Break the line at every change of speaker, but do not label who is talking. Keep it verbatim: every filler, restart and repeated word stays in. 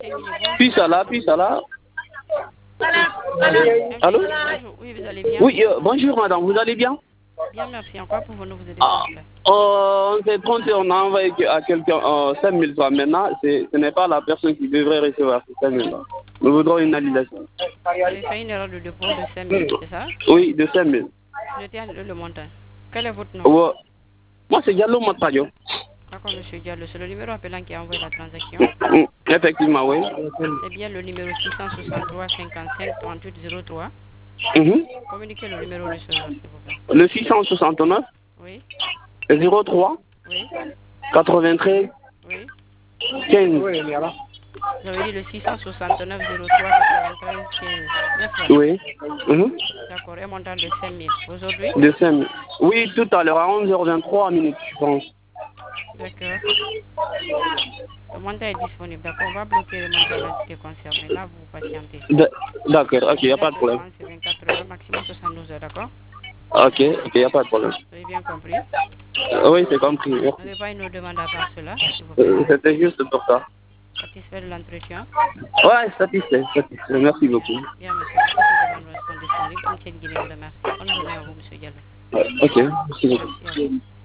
Guinée, bonjour.
Puis ça là, puis ça là. Allô?
Bonjour, oui, vous allez bien?
Oui, euh, bonjour madame, vous allez bien?
Bien, merci. En quoi pouvons-nous vous aider?
Ah, euh, on s'est trompé, on a envoyé à quelqu'un euh, cinq mille francs. Maintenant, ce n'est pas la personne qui devrait recevoir ces cinq mille francs. Nous voudrons une annulation.
Vous avez fait une erreur de dépôt de cinq mille, c'est ça?
Oui, de cinq mille.
Je tiens le, le montant. Quel est votre nom?
Ouais. Moi, c'est Diallo Matadio.
D'accord, monsieur Diallo. C'est le numéro appelant qui a envoyé la transaction.
Mm, effectivement, oui.
C'est bien le numéro six cent soixante-trois cinquante-cinq trente-huit zéro trois.
Mhm.
Communiquez le numéro de receveur, s'il vous plaît.
Le six cent soixante-neuf
Oui,
zéro trois
oui,
quatre-vingt-treize
oui.
quinze.
Vous avez dit le six cent soixante-neuf zéro trois quatre-vingt-treize quinze. N'est-ce pas?
Oui. Mhm.
D'accord, un montant de cinq mille. Aujourd'hui?
De cinq mille. Oui, tout à l'heure, à onze heures vingt-trois minutes, je pense.
D'accord. Le montant est disponible. D'accord, on va bloquer le montant de l'entité concernée. Là, vous patientez.
D- D'accord, ok, il n'y a
La
pas de problème.
c'est vingt-quatre heures, maximum soixante-douze heures, d'accord?
Ok, ok, il n'y a pas de problème.
Vous avez bien compris?
Euh, Oui, c'est compris.
Vous
Merci.
n'avez pas une autre demande à part cela, s'il vous plaît?
Euh, C'était juste pour ça.
Satisfait de l'entretien?
Ouais, satisfait, satisfait. Merci
Bien,
beaucoup.
bien, monsieur. Toutes ces demandes sont disponibles. M T N Guinée vous remercie. Bonne journée à vous, monsieur Diallo.
Ouais, ok, merci beaucoup.
Merci à vous.